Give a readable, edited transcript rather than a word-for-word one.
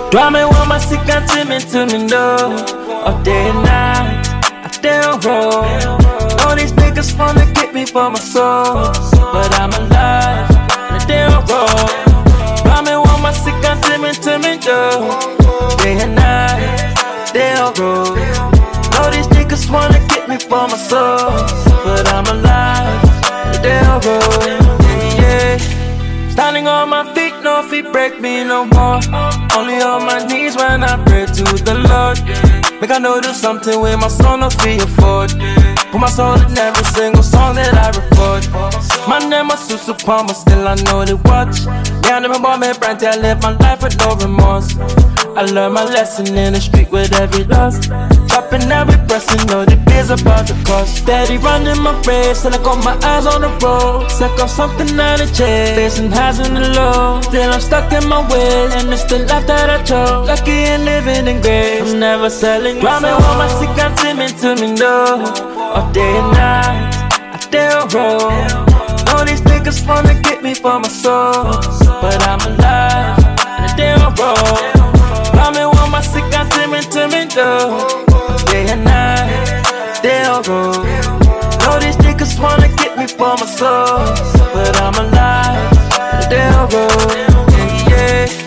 Toi me want my sick and to me no. All day and night, I still roll. All these niggas wanna get me for my soul, but I'm alive, and they don't roll. Toi me want my sick and to me no. Day and night, they don't roll. All these niggas wanna get me for my soul, but I'm alive, and they don't roll. Yeah. Standing on my feet, no feet break me no more. Only on my knees when I pray to the Lord. Make I know do something with my soul, no fee afford. Put my soul in every single song that I record. My name was Susu Palmer, still I know they watch. Yeah, I never bought me brand, I live my life with no remorse. I learned my lesson in the street with every loss. Dropping every pressing, know the beers about the cost. Steady running my race, and I got my eyes on the road. Suck off something out of chase, facing highs and the lows. Still I'm stuck in my ways, and it's the life that I chose. Lucky and living in grace, I'm never selling. Drumming with my sick and to me, no. All day and night, I still roll. All these niggas wanna get me for my soul, but I'm alive, and they don't roll. Drumming with my sick and to me, no. Day and night, they don't roll. All these niggas wanna get me for my soul, but I'm alive, and they don't roll. Yeah, yeah.